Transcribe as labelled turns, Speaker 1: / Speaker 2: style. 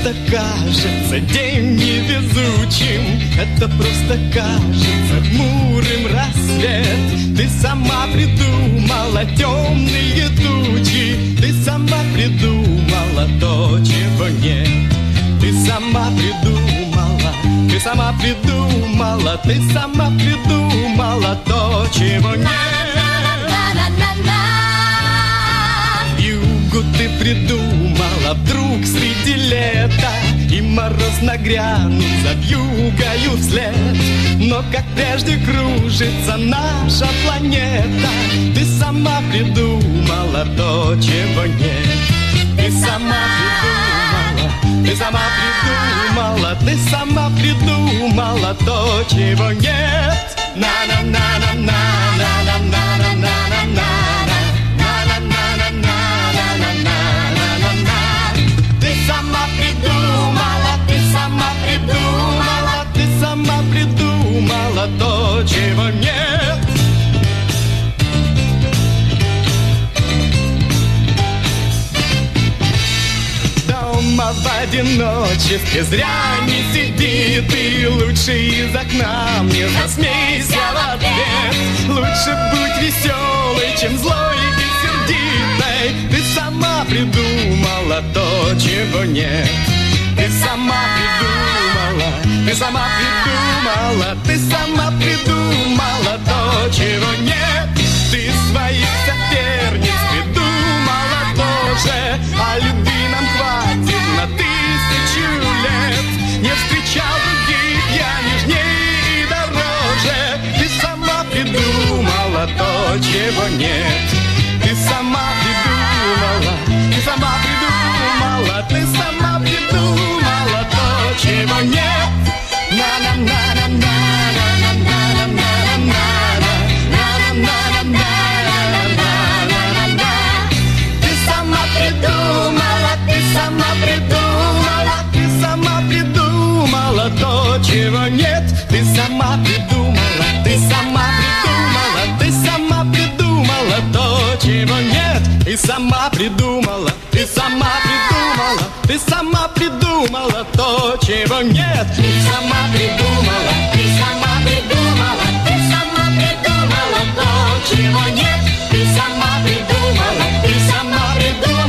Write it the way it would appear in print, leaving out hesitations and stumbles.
Speaker 1: просто кажется день невезучим, это просто кажется хмурым рассвет. Ты сама придумала темные тучи, ты сама придумала то, чего нет. Ты сама придумала, ты сама придумала, ты сама придумала то, чего нет. Вьюгу ты придумала вдруг среди лета, и мороз нагрянут за вьюгою вслед. Но как прежде кружится наша планета, ты сама придумала то, чего нет. Ты сама придумала, ты сама придумала, ты сама придумала то, чего нет. На-на-на-на-на-на-на-на-на-на-на-на. Ты сама придумала, ты сама придумала, ты сама придумала то, чего нет. Дома в одиночестве зря не сиди ты, лучше из окна мне засмейся в ответ. Лучше будь веселой, чем злой и сердитой. Ты сама придумала то, чего нет. Ты сама придумала, ты сама придумала, ты сама придумала то, чего нет. Ты своих соперниц придумала тоже, а любви нам хватит на 1000 лет. Не встречал других я нежнее и дороже. Ты сама придумала то, чего нет. Ты сама придумала, ты сама придумала, ты сама придумала то, чего нет. Ты сама придумала, ты сама придумала, ты сама придумала то, чего нет. Ты сама придумала, ты сама придумала, ты сама придумала то, чего нет. Ты сама придумала, ты сама придумала, ты сама придумала то, чего нет. Ты сама придумала, ты сама придумала, ты сама придумала то, чего нет. Ты сама придумала, ты сама придумала.